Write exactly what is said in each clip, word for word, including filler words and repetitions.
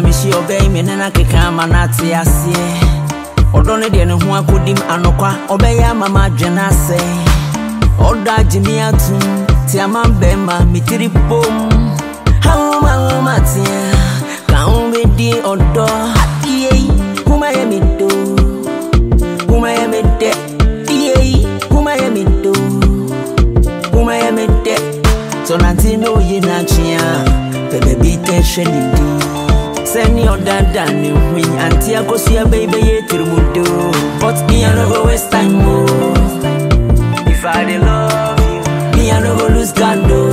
me she obey me na keka ma na te ase odo ne de ne ho akodim anokwa obeya mama dwena se oda jini atu ti amambe ma mitiri bom how ma ma tia ka on be di odo ye kuma ye mi do kuma ye mi de ye kuma ye mi do kuma ye mi de so nanti no ye na chia bebe bi te sheni di send your dad and you win auntie akosia baby ye tirmudo but me I no go waste time mo if I dey love you me I no go lose God do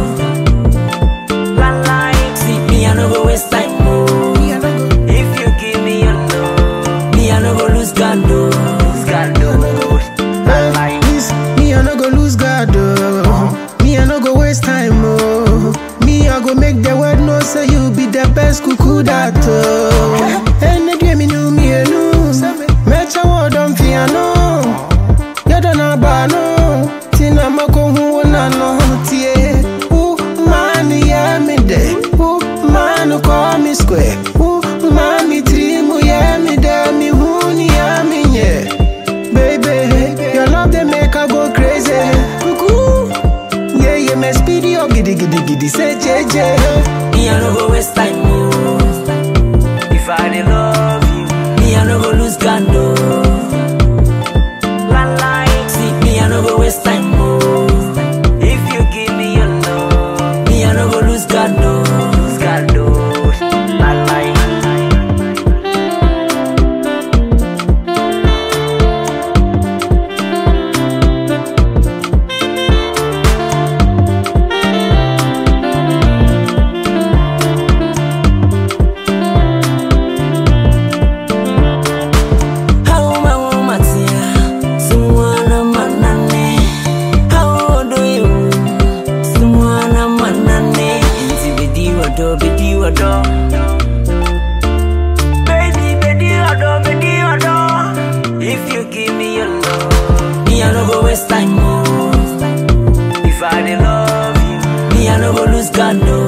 la like see me I no go waste time mo if you give me your love me I no go lose God do lose God do la like me I no go lose God do me I no go waste time mo me I go make the world know say you be the best cuckoo that oh and the dream me know me alone match a word on piano you don't know about no tina mako hu na no tie oh man yeah me de oh man call me square oh man me dream yeah me de me hu ni ya me yeah baby your love they make I go crazy cuckoo yeah yeah me speedy up giddy giddy giddy say jeje me I no go waste time mo if I dey love you me I no go lose God no la like see me I no go waste time mo if you give me your love me I no go lose God no lose God no la like Bidi wado, baby, bidi wado, bidi wado. If you give me your love, me I no go waste time more. If I dey love you, me I no go lose God no.